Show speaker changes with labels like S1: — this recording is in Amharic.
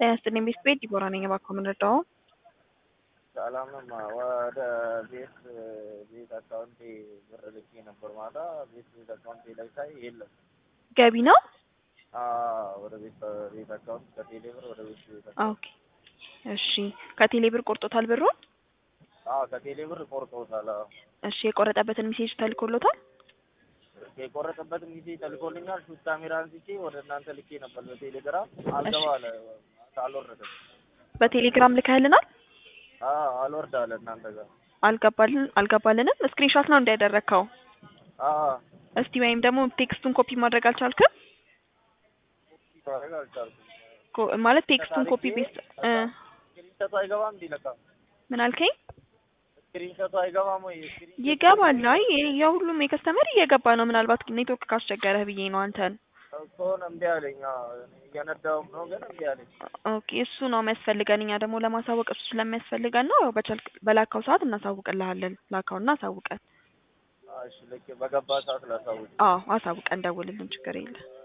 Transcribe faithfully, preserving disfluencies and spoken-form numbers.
S1: ጤናስጥልኝ ቤት ቤት ዲቦራ ነኝ። እባክዎ ምን ረዳው?
S2: ሰላምማ ወደ ቤት ቤት አካውንቴ ብር ልኬ ነበር ማታ። ቤት ቤት አካውንቴ ላይ ሳይ የለም።
S1: ገቢ ነው?
S2: አዎ ወደ ቤት ቤት አካውንት ከቴሌ ብር ወደ ቤት ቤት አካውንት።
S1: ኦኬ እሺ። ከቴሌ ብር ቆርጦታል ብሩን?
S2: አዎ ከቴሌ ብር ቆርጦታል። አዎ
S1: እሺ። የቆረጠበትን ሜሴጅ ተልኮሎታል?
S2: የቆረጠበትን ሜሴጅ ተልኮልኛል። ሹት ካሜራ አንስቼ ወደ እናንተ ልኬ ነበር በቴሌግራም። አልገባ አለ፣ አልወረደም።
S1: በቴሌግራም ልከህልናል?
S2: አዎ አልወርድ አለ እናንተ ጋር።
S1: አልገባልን አልገባልንም። ስክሪንሾት ነው እንዳይደረከው።
S2: አዎ
S1: እስቲ ወይም ደግሞ ቴክስቱን ኮፒ ማድረግ አልቻልክም?
S2: ማድረግ አልቻልኩም።
S1: ኮ ማለት ቴክስቱን ኮፒ ፔስት እ
S2: ስክሪንሾቱ አይገባም ቢለካ።
S1: ምን አልከኝ?
S2: ስክሪንሾቱ አይገባም ወይ?
S1: ይገባል። አይ የሁሉም የከስተመር እየገባ ነው። ምናልባት ኔትወርክ ካስቸገረህ ብዬ ነው አንተን።
S2: ከሆነ እምቢ አለኝ። እየነዳሁም ነው ግን እምቢ አለኝ።
S1: ኦኬ እሱ ነው የሚያስፈልገን። እኛ ደግሞ ለማሳወቅ እሱ ስለሚያስፈልገን ነው። ያው በቻልክ በላካው ሰዓት እናሳውቅልሃለን። ላካውና አሳውቀን።
S2: እሺ ልክ በገባ ሰዓት ላሳውቅ።
S1: አዎ አሳውቀን፣ ደውልልን፣ ችግር የለም።